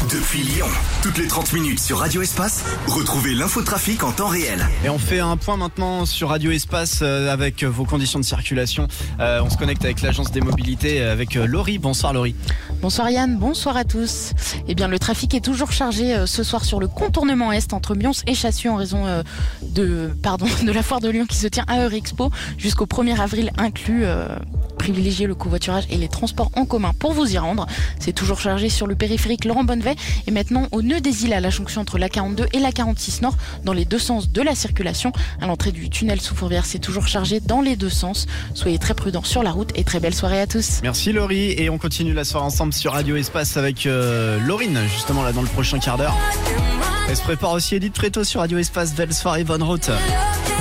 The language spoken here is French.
Depuis Lyon, toutes les 30 minutes sur Radio Espace, retrouvez l'infotrafic en temps réel. Et on fait un point maintenant sur Radio Espace avec vos conditions de circulation. On se connecte avec l'agence des mobilités avec Laurie. Bonsoir Laurie. Bonsoir Yann, bonsoir à tous. Eh bien, le trafic est toujours chargé ce soir sur le contournement Est entre Mions et Chassieux en raison de la foire de Lyon qui se tient à Eurexpo jusqu'au 1er avril inclus. Privilégiez le covoiturage et les transports en commun pour vous y rendre. C'est toujours chargé sur le périphérique Laurent Bonnevet et maintenant au nœud des îles à la jonction entre la 42 et la 46 Nord dans les deux sens de la circulation. À l'entrée du tunnel sous Fourvière, c'est toujours chargé dans les deux sens. Soyez très prudents sur la route et très belle soirée à tous. Merci Laurie et on continue la soirée ensemble sur Radio Espace avec Laurine justement là dans le prochain quart d'heure. Elle se prépare aussi Edith Préto sur Radio Espace. Belle soirée, bonne route.